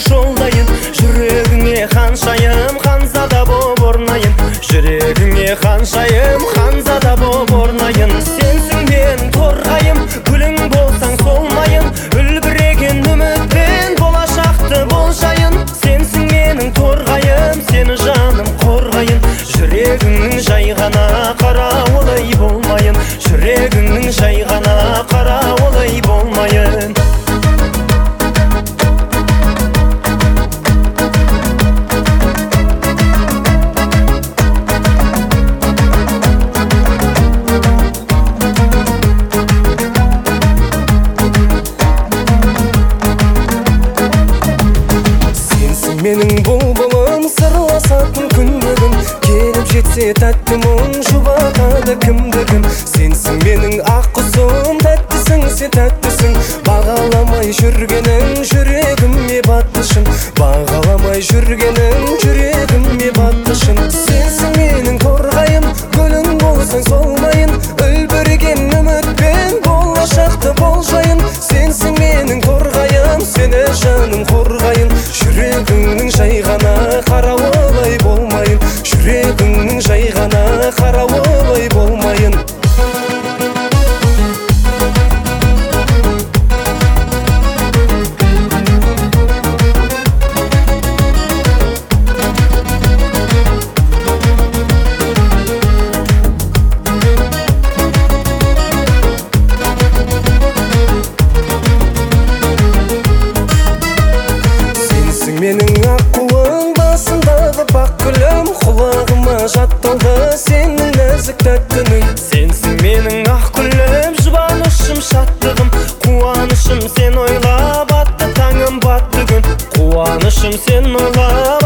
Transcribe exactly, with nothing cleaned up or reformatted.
жолдайын. Жүрегіңе ханшайым ханзада боп орнайын. Жүрегіңе ханшайым ханзада боп орнайын. Сенсің менің торғайым, гүлің болсаң солмайын. Үлбіреген үмітпен болашақты болжайын. Сенсің менің торғайым, сені жаным қорғайын. Жүрегіңнің жай ғана қарауылай болмайын. Жүрегіңнің жай ғана қарауылай болмайын. Менің бұлбұлым сырласатын күндігім, келіп жетсе тәтті мұң жұбатады кімдігім. Сенсің менің ақ құсым, тәттісің сен тәттісің. Бағаламай жүргенің жүрегіме баттышын. Бағаламай жүргенің жүрегіме баттышын. Сенсің менің торғайым, гүлің болсаң солмайын. Үлбірген үмітпен болашақты болжайын. Сенсің менің торғайым, сені жаным қорғайын. Жүрегіңнің жай ғана қарауылай болмайын. Жүрегіңнің жай ғана қарауылай болмайын. Менің аққуың басындағы бақ гүлім, құлағыма жатталды сенің нәзік тәттінің. Сенсің менің ақ гүлім, жұбанышым шаттығым. Қуанышым сен ойлап атты таңым батты күн. Қуанышым сен ойлап